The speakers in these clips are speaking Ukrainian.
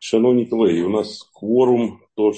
Шановні колеги, у нас кворум, тож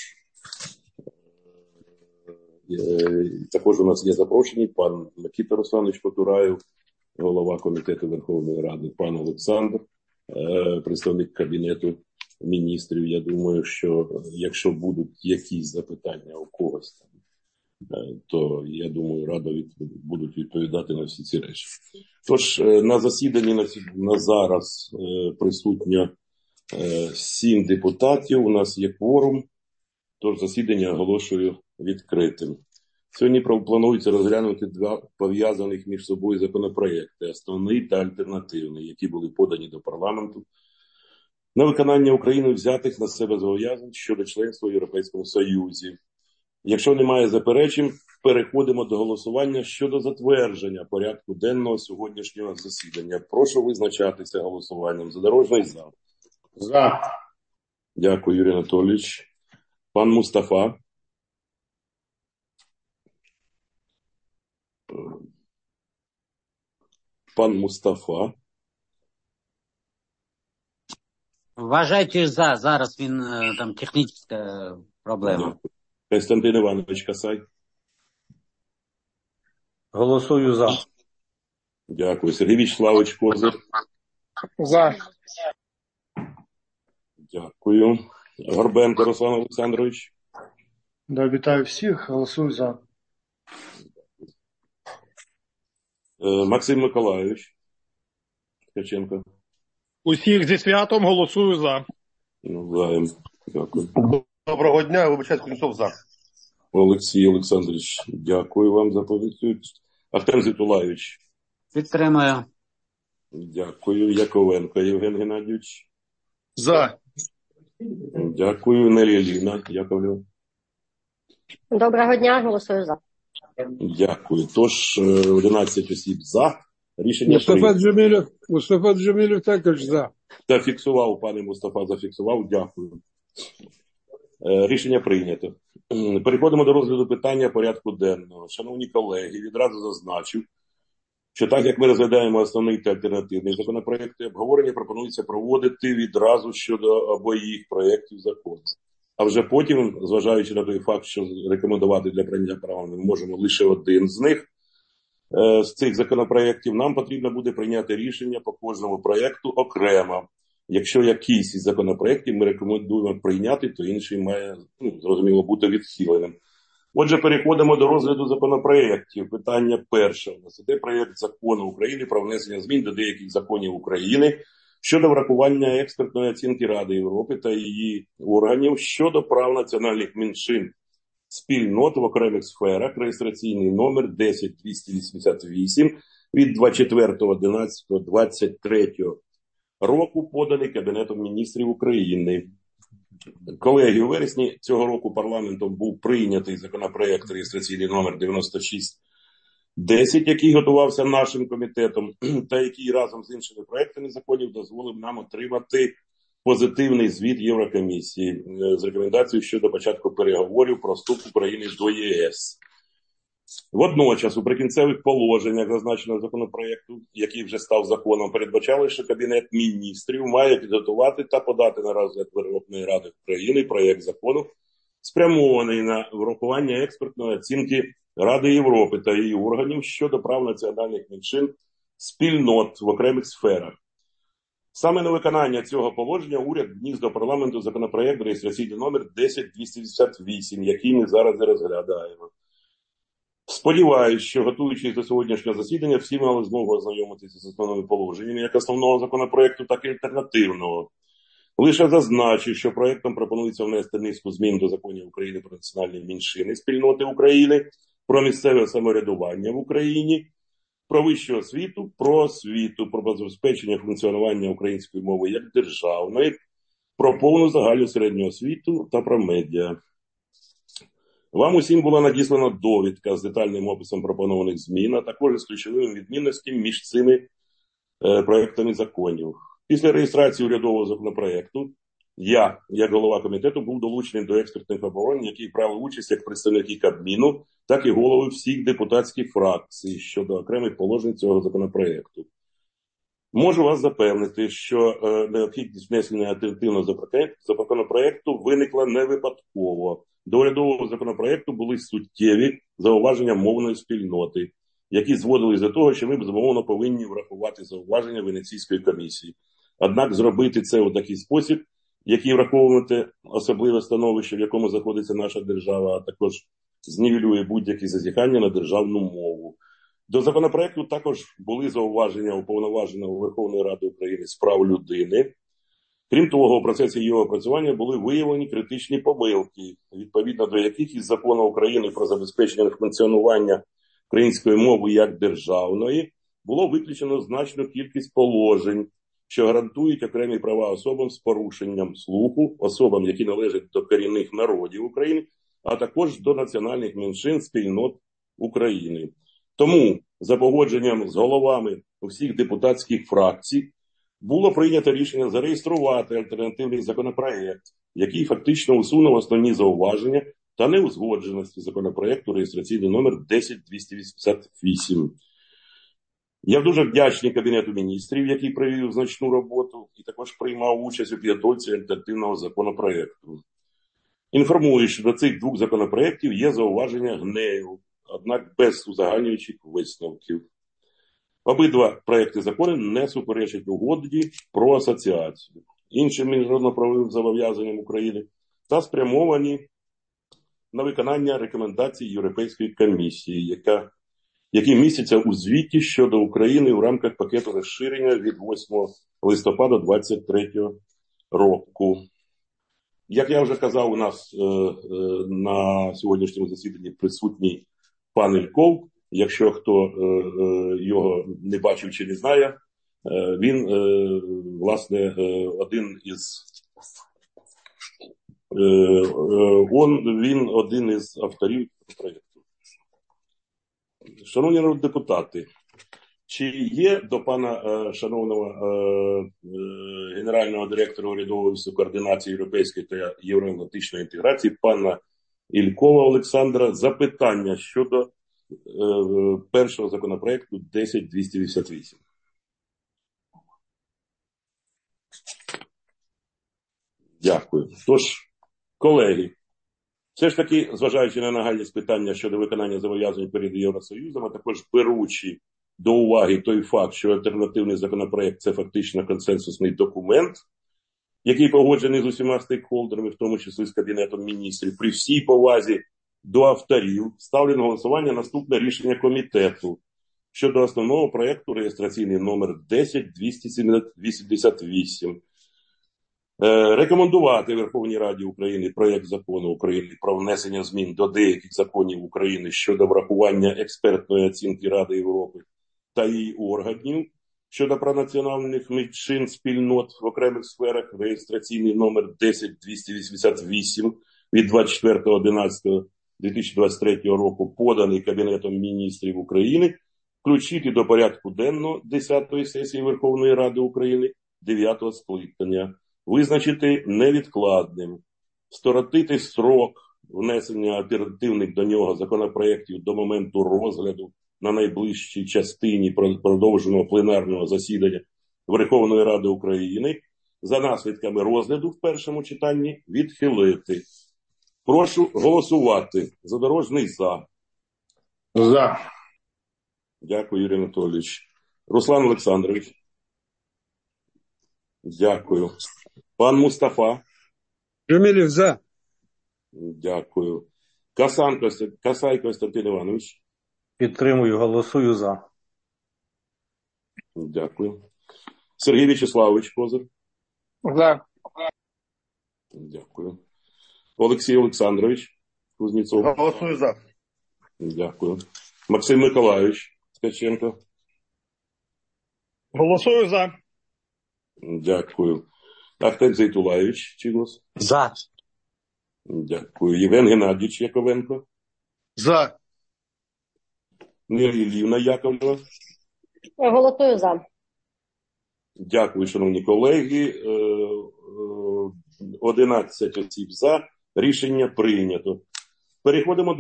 також у нас є запрошені пан Микита Русланович Потураєв, голова Комітету Верховної Ради, пан Олександр, представник Кабінету міністрів. Я думаю, що якщо будуть якісь запитання у когось там, то, я думаю, радо будуть відповідати на всі ці речі. Тож, на засіданні на зараз присутньо 7 депутатів, у нас є кворум, тож засідання оголошую відкритим. Сьогодні планується розглянути 2 пов'язаних між собою законопроекти, основний та альтернативний, які були подані до парламенту на виконання Україною взятих на себе зобов'язань щодо членства в Європейському Союзі. Якщо немає заперечень, переходимо до голосування щодо затвердження порядку денного сьогоднішнього засідання. Прошу визначатися голосуванням. Задорожний за. За. Дякую, Юрій Анатолійович. Пан Мустафа. Пан Мустафа. Вважайте за. Зараз він, там технічна проблема. Дякую. Костянтин Іванович Касай. Голосую за. Дякую. Сергій Вячеславович Козир. За. Дякую. Горбенко Руслан Олександрович. Да, вітаю всіх. Голосую за. Максим Миколайович Ткаченко. Усіх зі святом, голосую за. Навзаєм. Дякую. Доброго дня, вибачайте, Кузнєцов за. Олексій Олександрович, дякую вам за позицію. Ахтем Зітулаєвич. Підтримую. Дякую. Яковенко Євген Геннадійович. За. Дякую. Нелія Ліна Яковлєва. Доброго дня, голосую за. Дякую. Тож 11 осіб за. Рішення прийнято. Мустафа Джемілєв також за. Зафіксував, пане Мустафа, зафіксував. Дякую. Рішення прийнято. Переходимо до розгляду питання порядку денного. Шановні колеги, відразу зазначу, що так як ми розглядаємо основний та альтернативний законопроекти, обговорення пропонується проводити відразу щодо обоїх проєктів закону. А вже потім, зважаючи на той факт, що рекомендувати для прийняття права ми можемо лише один з них, з цих законопроєктів, нам потрібно буде прийняти рішення по кожному проєкту окремо. Якщо якийсь із законопроєктів ми рекомендуємо прийняти, то інший має, зрозуміло, бути відхиленим. Отже, переходимо до розгляду законопроєктів. Питання перше. У нас іде проєкт закону України про внесення змін до деяких законів України щодо врахування експертної оцінки Ради Європи та її органів щодо прав національних меншин спільнот в окремих сферах, реєстраційний номер 10288 від 24.11.23 року, поданий Кабінетом міністрів України. Колеги, у вересні цього року парламентом був прийнятий законопроект реєстраційний номер 9610, який готувався нашим комітетом, та який разом з іншими проектами законів дозволив нам отримати позитивний звіт Єврокомісії з рекомендацією щодо початку переговорів про вступ України до ЄС. Водночас, у прикінцевих положеннях зазначеного законопроекту, який вже став законом, передбачали, що Кабінет міністрів має підготувати та подати на розгляд Верховної Ради України проєкт закону, спрямований на врахування експертної оцінки Ради Європи та її органів щодо прав національних меншин спільнот в окремих сферах. Саме на виконання цього положення уряд вніс до парламенту законопроект реєстраційний номер 10288, який ми зараз і розглядаємо. Сподіваюсь, що, готуючись до сьогоднішнього засідання, всі мали змогу ознайомитися з основними положеннями як основного законопроекту, так і альтернативного. Лише зазначу, що проектом пропонується внести низку змін до законів України про національні меншини спільноти України, про місцеве самоврядування в Україні, про вищу освіту, про освіту, про забезпечення функціонування української мови як державної, про повну загальну середню освіту та про медіа. Вам усім була надіслана довідка з детальним описом пропонованих змін, а також з ключовими відмінностями між цими проєктами законів. Після реєстрації урядового законопроекту я, як голова комітету, був долучений до експертних обговорень, які брали участь як представники Кабміну, так і голови всіх депутатських фракцій щодо окремих положень цього законопроекту. Можу вас запевнити, що необхідність внесення альтернативного законопроекту виникла не випадково. До урядового законопроекту були суттєві зауваження мовної спільноти, які зводились до того, що ми, безумовно, повинні врахувати зауваження Венеційської комісії. Однак зробити це у такий спосіб, який враховувати особливе становище, в якому знаходиться наша держава, а також знівелює будь-які зазіхання на державну мову. До законопроекту також були зауваження уповноваженого Верховної Ради України з прав людини. Крім того, у процесі його опрацювання були виявлені критичні помилки, відповідно до яких із Закону України про забезпечення функціонування української мови як державної було виключено значну кількість положень, що гарантують окремі права особам з порушенням слуху, особам, які належать до корінних народів України, а також до національних меншин спільнот України. Тому, за погодженням з головами усіх депутатських фракцій, було прийнято рішення зареєструвати альтернативний законопроект, який фактично усунув основні зауваження та неузгодженості законопроекту реєстраційний номер 10288. Я дуже вдячний Кабінету міністрів, який провів значну роботу і також приймав участь у підготовці альтернативного законопроекту. Інформую, що до цих двох законопроєктів є зауваження ГНЕУ, однак без узагальнюючих висновків. Обидва проекти закону не суперечать угоді про асоціацію, іншим міжнародно-правовим зобов'язанням України та спрямовані на виконання рекомендацій Європейської комісії, які містяться у звіті щодо України в рамках пакету розширення від 8 листопада 2023 року. Як я вже казав, у нас на сьогоднішньому засіданні присутній пан Ільков. Якщо хто його не бачив чи не знає, він, власне, один із авторів проєкту. Шановні народні депутати, чи є до пана шановного генерального директора урядового офісу координації європейської та євроатлантичної інтеграції пана Ількова Олександра запитання щодо першого законопроекту 10288? Дякую. Тож, колеги, все ж таки, зважаючи на нагальність питання щодо виконання зобов'язань перед Євросоюзом, а також беручи до уваги той факт, що альтернативний законопроект – це фактично консенсусний документ, який погоджений з усіма стейкхолдерами, в тому числі з Кабінетом міністрів, при всій повазі до авторів, ставлю на голосування наступне рішення комітету щодо основного проєкту реєстраційний номер 10288. Рекомендувати Верховній Раді України проєкт закону України про внесення змін до деяких законів України щодо врахування експертної оцінки Ради Європи та її органів щодо прав національних меншин спільнот в окремих сферах, реєстраційний номер 10288 від 24.11.2023 року, поданий Кабінетом міністрів України, включити до порядку денного 10-ї сесії Верховної Ради України 9-го скликання, визначити невідкладним, скоротити строк внесення альтернативних до нього законопроєктів до моменту розгляду на найближчій частині продовженого пленарного засідання Верховної Ради України, за наслідками розгляду в першому читанні відхилити. Прошу голосувати. Задорожний за. За. Дякую, Юрій Анатолійович. Руслан Олександрович. Дякую. Пан Мустафа. Джамілів за. Дякую. Касай Костянтин Іванович. Підтримую, голосую за. Дякую. Сергій В'ячеславович Козир. За. Дякую. Олексій Олександрович Кузнєцов. Голосую за. Дякую. Максим Миколайович Ткаченко. Голосую за. Дякую. Ахтем Зейтулаєвич Чигос. За. Дякую. Євген Геннадійович Яковенко. За. Нелі Іллівна Яковлева. Голосую за. Дякую, шановні колеги. 11 осіб за. Рішення прийнято. Переходимо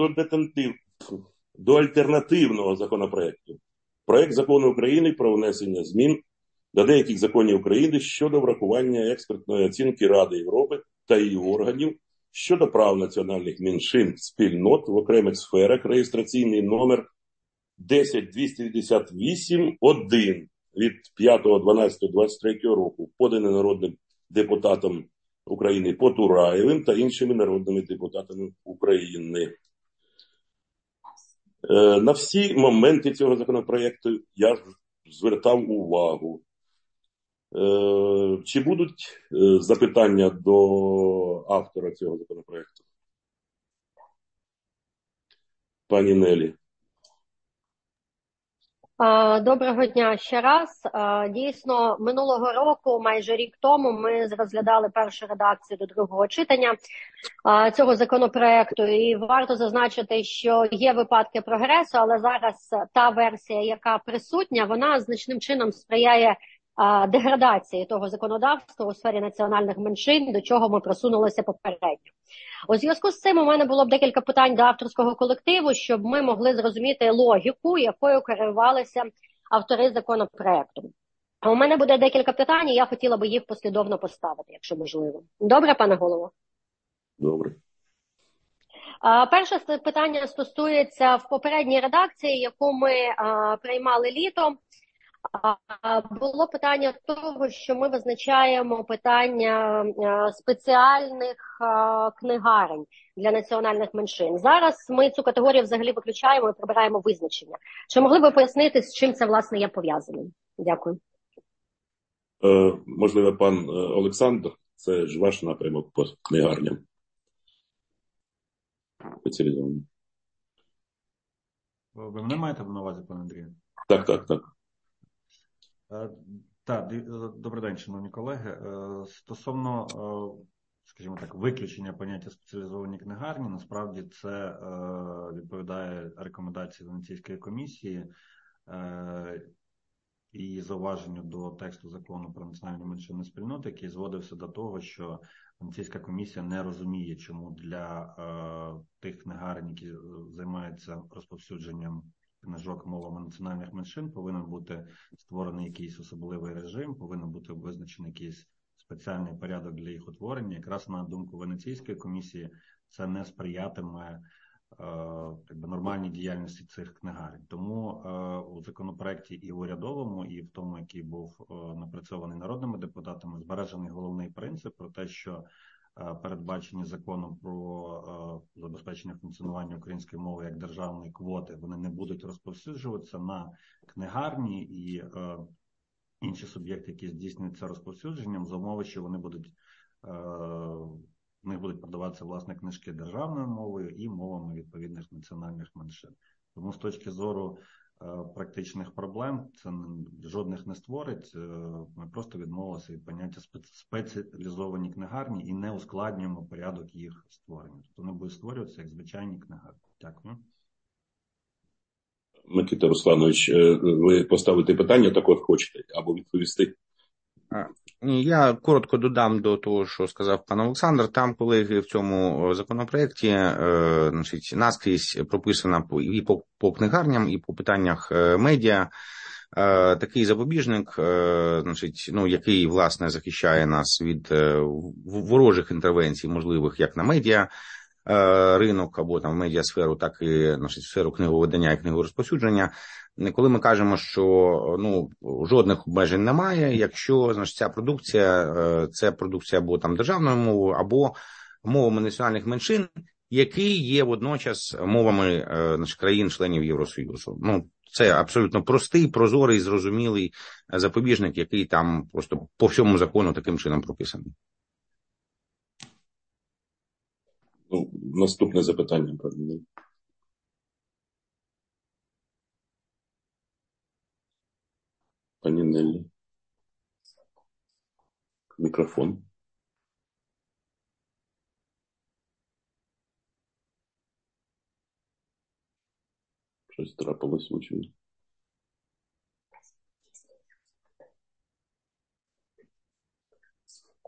до альтернативного законопроекту. Проект закону України про внесення змін до деяких законів України щодо врахування експертної оцінки Ради Європи та її органів щодо прав національних меншин спільнот в окремих сферах, реєстраційний номер 10258-1 від 5.12.23 року, поданий народним депутатом України Потураєвим та іншими народними депутатами України. На всі моменти цього законопроекту я звертав увагу. Чи будуть запитання до автора цього законопроекту? Пані Нелі. Доброго дня ще раз. Дійсно, минулого року, майже рік тому, ми розглядали першу редакцію до другого читання цього законопроекту. І варто зазначити, що є випадки прогресу, але зараз та версія, яка присутня, вона значним чином сприяє деградації того законодавства у сфері національних меншин, до чого ми просунулися попередньо. У зв'язку з цим у мене було б декілька питань до авторського колективу, щоб ми могли зрозуміти логіку, якою керувалися автори законопроекту. У мене буде декілька питань, і я хотіла би їх послідовно поставити, якщо можливо. Добре, пане голово? Добре. Перше питання стосується в попередній редакції, яку ми приймали літом. Було питання того, що ми визначаємо питання спеціальних книгарень для національних меншин. Зараз ми цю категорію взагалі виключаємо і прибираємо визначення. Чи могли б ви пояснити, з чим це, власне, є пов'язаним? Дякую. Можливо, пан Олександр, це ж ваш напрямок по книгарням спеціалізованим. Ви мене маєте на увазі, пане Андрію? Так. Так, добрий день, шановні колеги. Стосовно, скажімо так, виключення поняття спеціалізовані книгарні, насправді це відповідає рекомендації Венеційської комісії і зауваженню до тексту закону про національні меншини спільноти, який зводився до того, що Венеційська комісія не розуміє, чому для тих книгарень, які займаються розповсюдженням книжок мовами національних меншин, повинен бути створений якийсь особливий режим, повинен бути визначений якийсь спеціальний порядок для їх утворення. Якраз на думку Венеційської комісії це не сприятиме нормальній діяльності цих книгарень. Тому у законопроекті і урядовому, і в тому, який був напрацьований народними депутатами, збережений головний принцип про те, що передбачені законом про забезпечення функціонування української мови як державної квоти, вони не будуть розповсюджуватися на книгарні і інші суб'єкти, які здійснюють це розповсюдженням, за умови, що вони будуть в них будуть продаватися, власне, книжки державною мовою і мовами відповідних національних меншин. Тому з точки зору практичних проблем це жодних не створить. Ми просто відмовилися від поняття спеціалізовані книгарні і не ускладнюємо порядок їх створення. Тобто вони будуть створюватися як звичайні книгарні. Дякую. Микита Русланович, ви поставите питання, також хочете, або відповісти? Я коротко додам до того, що сказав пан Олександр. Там, колеги, в цьому законопроекті наскрізь прописано і по книгарням, і по питаннях медіа такий запобіжник, який, власне, захищає нас від ворожих інтервенцій, можливих як на медіа ринок, або там медіасферу, так і сферу книговидання і книгорозповсюдження. Коли ми кажемо, що жодних обмежень немає, якщо ця продукція це продукція або там державною мовою, або мовами національних меншин, які є водночас мовами країн-членів Євросоюзу. Це абсолютно простий, прозорий, зрозумілий запобіжник, який там просто по всьому закону таким чином прописаний. Наступне запитання, правильно? Пані Неллі. Мікрофон. Щось трапилось в очі.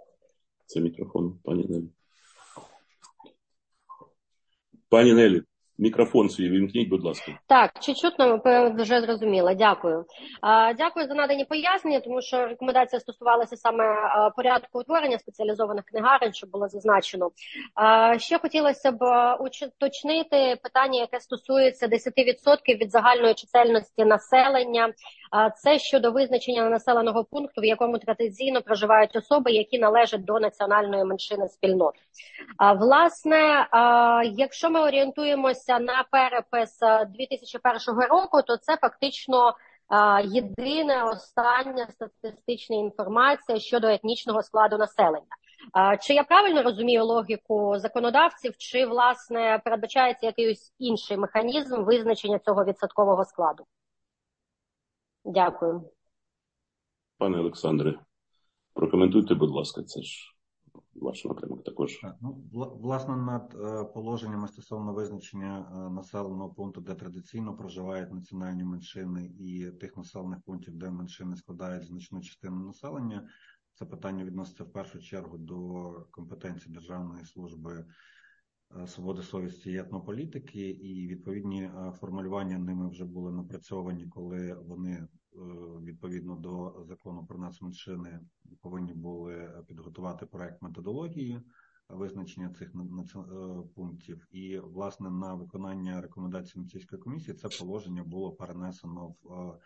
Це мікрофон, пані Неллі. Пані Неллі, Мікрофон свій вимкніть, будь ласка. Так, чи чутно, вже зрозуміла. Дякую. Дякую за надані пояснення, тому що рекомендація стосувалася саме порядку утворення спеціалізованих книгарень, що було зазначено. Ще хотілося б уточнити питання, яке стосується 10% від загальної чисельності населення. Це щодо визначення населеного пункту, в якому традиційно проживають особи, які належать до національної меншини спільнот. Власне, якщо ми орієнтуємося на перепис 2001 року, то це фактично єдина остання статистична інформація щодо етнічного складу населення. Чи я правильно розумію логіку законодавців, чи, власне, передбачається якийсь інший механізм визначення цього відсоткового складу? Дякую. Пане Олександре, прокоментуйте, будь ласка, це ж ваш напрямок також. Ну, власне, над положеннями стосовно визначення населеного пункту, де традиційно проживають національні меншини, і тих населених пунктів, де меншини складають значну частину населення, це питання відноситься в першу чергу до компетенції Державної служби свободи совісті і етнополітики, і відповідні формулювання ними вже були напрацьовані, коли вони відповідно до закону про нацменшини повинні були підготувати проект методології визначення цих пунктів. І, власне, на виконання рекомендацій Венеційської комісії це положення було перенесено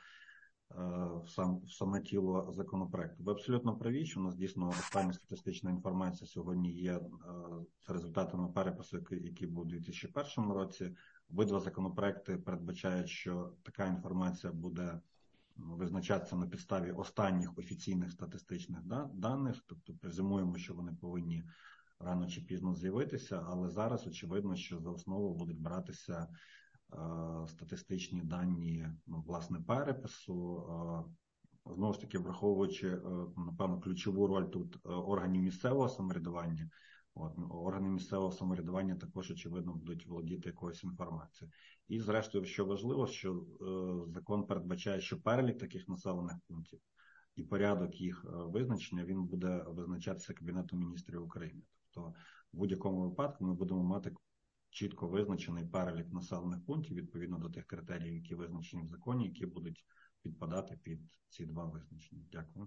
в саме тіло законопроекту. Ви абсолютно праві, що у нас дійсно остання статистична інформація сьогодні є за результатами перепису, який був у 2001 році. Обидва законопроекти передбачають, що така інформація буде визначатися на підставі останніх офіційних статистичних даних, тобто презюмуємо, що вони повинні рано чи пізно з'явитися, але зараз очевидно, що за основу будуть братися статистичні дані, власне, перепису, знову ж таки, враховуючи, напевно, ключову роль тут органів місцевого самоврядування. Органи місцевого самоврядування також, очевидно, будуть володіти якоюсь інформацією. І, зрештою, що важливо, що закон передбачає, що перелік таких населених пунктів і порядок їх визначення, він буде визначатися Кабінетом міністрів України. Тобто, в будь-якому випадку ми будемо мати чітко визначений перелік населених пунктів відповідно до тих критеріїв, які визначені в законі, які будуть підпадати під ці два визначення. Дякую.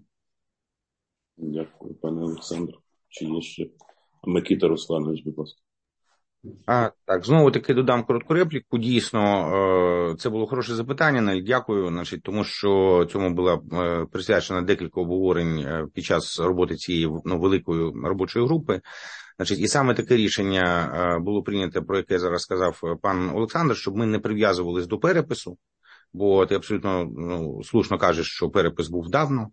Дякую, пане Олександр. Чи є ще Микита Русланович, будь ласка. Так, знову таки додам коротку репліку. Дійсно, це було хороше запитання, навіть дякую, тому що цьому була присвячена декілька обговорень під час роботи цієї великої робочої групи. І саме таке рішення було прийнято, про яке зараз сказав пан Олександр, щоб ми не прив'язувались до перепису, бо ти абсолютно слушно кажеш, що перепис був давно.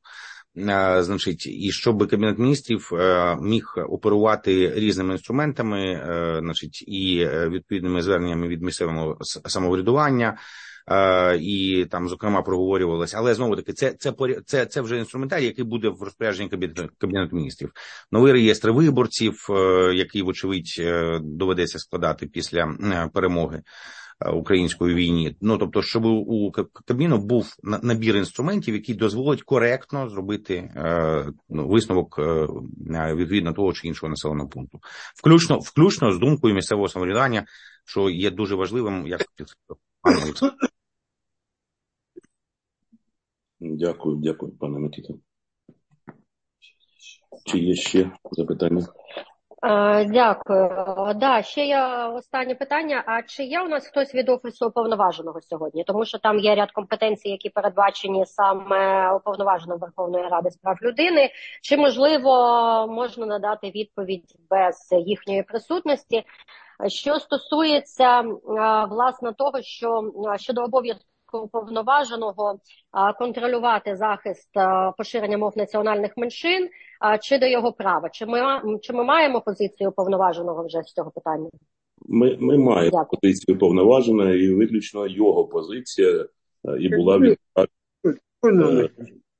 І щоб Кабінет міністрів міг оперувати різними інструментами, і відповідними зверненнями від місцевого самоврядування, і там, зокрема, проговорювалося. Але, знову-таки, це вже інструментарій, який буде в розпорядженні Кабінету міністрів. Новий реєстр виборців, який, вочевидь, доведеться складати після перемоги української війні. Тобто, щоб у Кабміну був набір інструментів, який дозволить коректно зробити висновок відповідно того чи іншого населеного пункту. Включно з думкою місцевого самоврядування, що є дуже важливим, як пане Олександр. Дякую, пане Микита. Чи є ще запитання? Дякую. Ще є останнє питання. А чи є у нас хтось від Офісу Уповноваженого сьогодні? Тому що там є ряд компетенцій, які передбачені саме Уповноваженим Верховної Ради з прав людини. Чи, можливо, можна надати відповідь без їхньої присутності? Що стосується, власне, того, що щодо обов'язку уповноваженого контролювати захист поширення мов національних меншин, чи до його права? Чи ми маємо позицію уповноваженого вже з цього питання? Ми маємо позицію уповноваженого, і виключно його позиція і була відповідна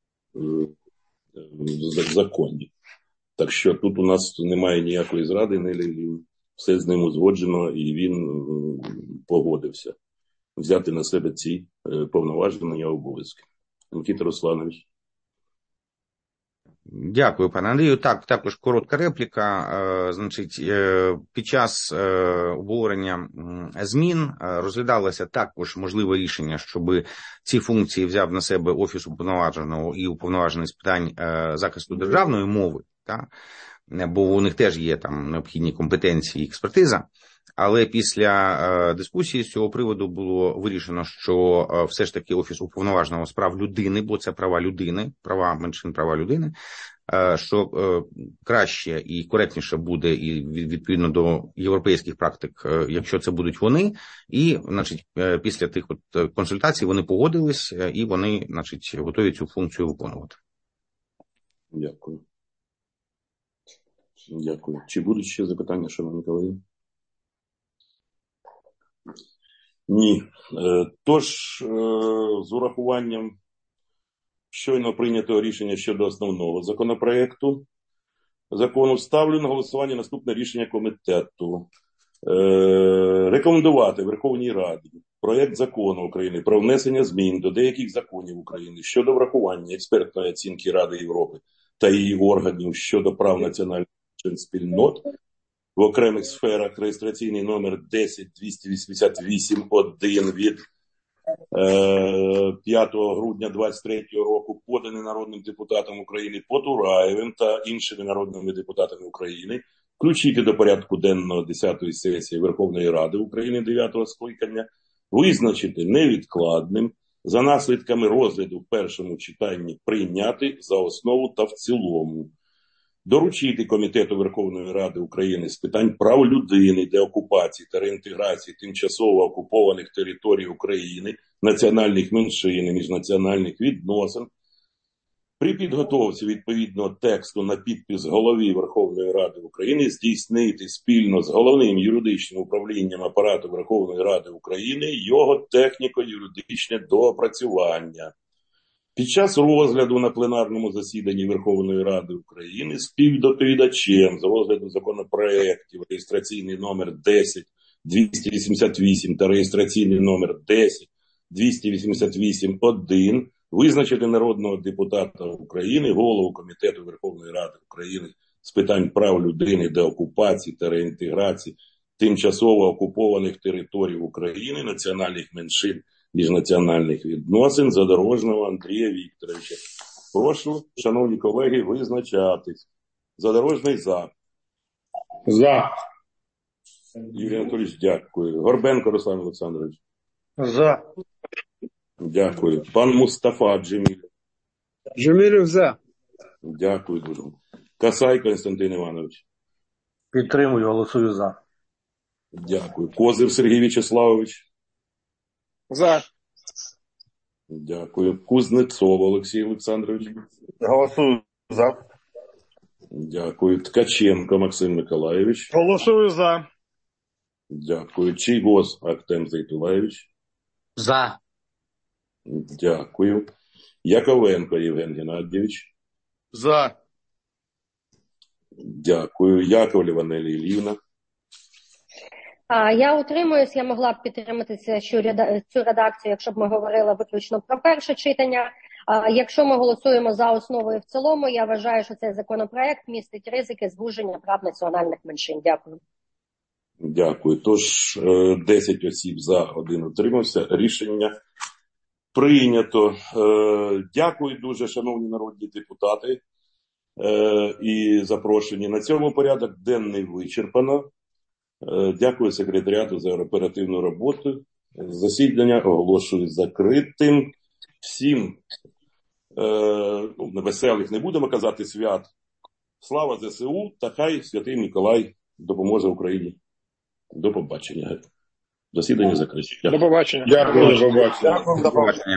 в законі. Так що тут у нас немає ніякої зради, все з ним узгоджено, і він погодився взяти на себе ці повноваження і обов'язки. Микита Русланович. Дякую, пане Андрію. Так, також коротка репліка. Значить, під час обговорення змін розглядалося також можливе рішення, щоб ці функції взяв на себе Офіс уповноваженого і уповноважений з питань захисту державної мови, та? Бо у них теж є там необхідні компетенції і експертиза. Але після дискусії з цього приводу було вирішено, що все ж таки Офіс уповноваженого з прав людини, бо це права людини, права меншин, права людини, що краще і коректніше буде, і відповідно до європейських практик, якщо це будуть вони. І, значить, після тих от консультацій вони погодились, і вони, значить, готові цю функцію виконувати. Дякую. Дякую. Чи будуть ще запитання, шановні колеги? Ні. Тож, з урахуванням щойно прийнятого рішення щодо основного законопроекту закону, ставлю на голосування наступне рішення комітету. Рекомендувати Верховній Раді проект закону України про внесення змін до деяких законів України щодо врахування експертної оцінки Ради Європи та її органів щодо прав національних спільнот в окремих сферах, реєстраційний номер 10288-1 від 5 грудня 2023 року, поданий народним депутатом України Потураєвим та іншими народними депутатами України, включити до порядку денного 10-ї сесії Верховної Ради України 9-го скликання, визначити невідкладним, за наслідками розгляду в першому читанні прийняти за основу та в цілому. Доручити Комітету Верховної Ради України з питань прав людини, деокупації та реінтеграції тимчасово окупованих територій України, національних меншин і міжнаціональних відносин при підготовці відповідного тексту на підпис голові Верховної Ради України здійснити спільно з Головним юридичним управлінням Апарату Верховної Ради України його техніко-юридичне доопрацювання. Під час розгляду на пленарному засіданні Верховної Ради України співдоповідачем з розгляду законопроєктів реєстраційний номер 10-288 та реєстраційний номер 10-288-1 визначити народного депутата України, голову Комітету Верховної Ради України з питань прав людини, деокупації та реінтеграції тимчасово окупованих територій України, національних меншин, міжнаціональних відносин Задорожного Андрія Вікторовича. Прошу, шановні колеги, визначатись. Задорожний за. За. Юрій Анатолійович, дякую. Горбенко Руслан Олександрович. За. Дякую. Пан Мустафа Джемілєв. Джемілєв за. Дякую дуже. Касай Константин Іванович. Підтримую, голосую за. Дякую. Козир Сергій Вячеславович. За. Дякую. Кузнецов Олексій Олександрович. Голосую за. Дякую. Ткаченко Максим Миколайович. Голосую за. Дякую. Чийгоз Актем Зайтулаєвич. За. Дякую. Яковенко Євген Геннадійович. За. Дякую. Яковлєва Нелі Іллівна. Я утримуюсь, я могла б підтримати цю редакцію, якщо б ми говорили виключно про перше читання. Якщо ми голосуємо за основу і в цілому, я вважаю, що цей законопроект містить ризики звуження прав національних меншин. Дякую. Дякую. Тож 10 осіб за, 1 утримався. Рішення прийнято. Дякую дуже, шановні народні депутати і запрошені. На цьому порядок денний вичерпано. Дякую секретаріату за оперативну роботу. Засідання оголошую закритим. Всім веселих не будемо казати свят. Слава ЗСУ та хай Святий Миколай допоможе Україні. До побачення. Засідання закрите. До побачення. Дякую, до побачення. До побачення.